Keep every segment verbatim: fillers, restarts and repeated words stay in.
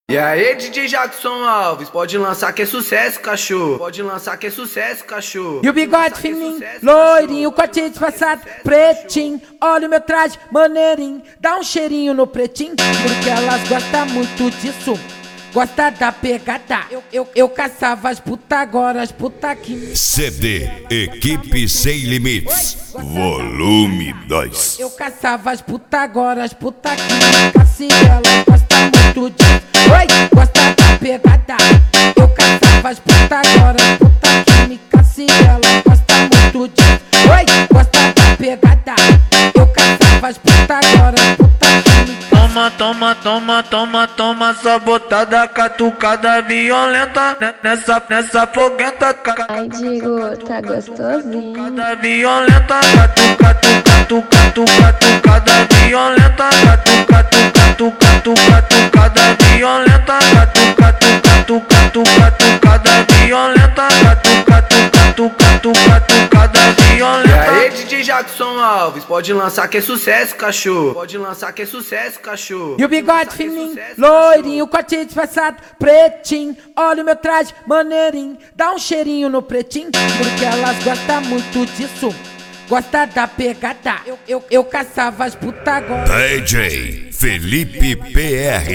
E aí, D J Jackson Alves, pode lançar que é sucesso, cachorro. Pode lançar que é sucesso, cachorro. E o bigode fininho, loirinho, corte disfarçado, pretinho. Olha o meu traje, maneirinho. Dá um cheirinho no pretinho, porque elas gostam muito disso. Gosta da pegada. Eu, eu, eu caçava as puta, agora as puta aqui. C D Equipe Sem Limites, volume dois. Eu caçava as puta, agora as puta aqui. Cassi, ela gosta muito disso. Oi, gosta da pegada. Eu caçava as puta, agora as puta aqui. Me cassi, ela gosta muito disso. Oi, gosta da pegada. Eu caçava as puta, agora as puta aqui. Toma, toma, toma, toma, toma, sabotada, catucada violenta, nessa, nessa foguenta. Ai, Digo, tá gostosinho. Catucada violenta, catu, catu, catu, catu, catucada violenta, catu, catu, catu, catu, catucada violenta, catu, catu, catu, catu, catucada violenta, catu, catu, catu, catu, catucada violenta. E aí, D J Jackson Alves, pode lançar que é sucesso, cachorro. Pode lançar que é sucesso, cachorro. E o bigode fininho, loirinho, corte disfarçado, pretinho. Olha o meu traje, maneirinho. Dá um cheirinho no pretinho, porque elas gostam muito disso. Gosta da pegada. Eu, eu, eu caçava as puta, agora D J Felipe P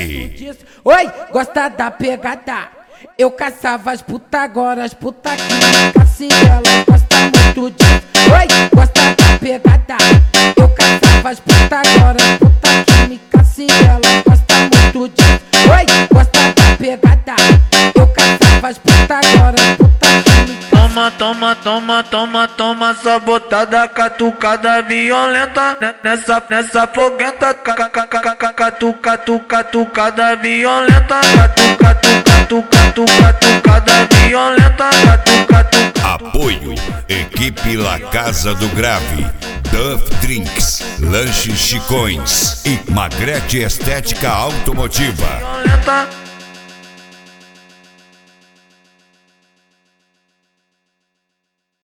R. Oi, gosta da pegada. Eu caçava as puta, agora as puta aqui. Cassi, ela gosta muito disso. Oi, gosta da pegada. Eu caçava as puta, agora as puta aqui. Me cassi, ela gosta muito disso. Oi, gosta da pegada. Eu caçava as puta, agora as puta aqui. Toma, toma, toma, toma, toma, sabotada, catucada violenta, nessa, nessa foguenta, catu, catu, catucada violenta, catu, catu, catu, catu, catucada violenta, catu, catu. Apoio Equipe La Casa do Grave, Duff Drinks, Lanches Chicões e Magrete Estética Automotiva. Violenta.